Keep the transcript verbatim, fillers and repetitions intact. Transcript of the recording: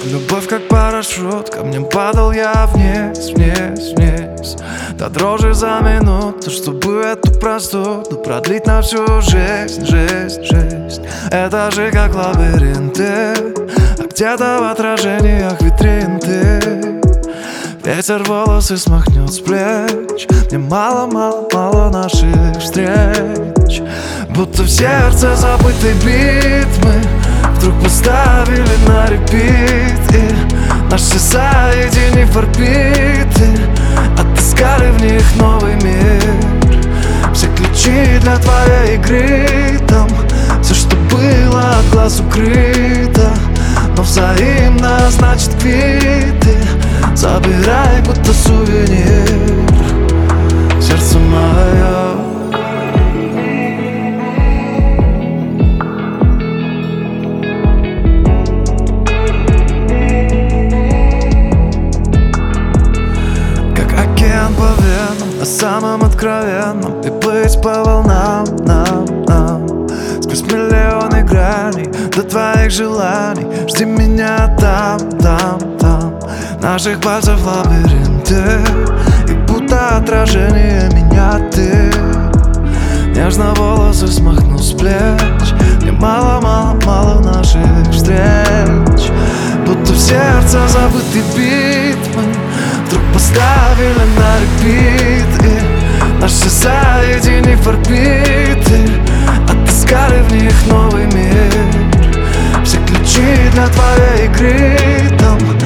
Любовь как парашют, камнем падал я вниз, вниз, вниз. До дрожи за минуту, чтобы эту простуду продлить на всю жизнь, жизнь, жизнь. Это же как лабиринты, а где-то в отражениях витрин ты. Ветер волосы смахнет с плеч. Мне мало, мало, мало наших встреч. Будто в сердце забытой бит мы вдруг поставили на репит, и наши соединив орбиты отыскали в них новый мир. Все ключи для твоей игры, там все, что было от глаз укрыто, но взаимно, значит, квиты забирай, будто сувенир. Сердце мое, как океан по венам, о самом откровенном, и плыть по волнам нам, нам. Сквозь миллионы граней до твоих желаний жди меня там, там, там. Наших пальцев лабиринты, и будто отражение меня ты. Нежно волосы смахну с плеч. Мне мало, мало, мало наших встреч. Будто в сердце забытый бит мы вдруг поставили на репит, и наши соединив орбиты отыскали в них новый мир. Все ключи для твоей игры, там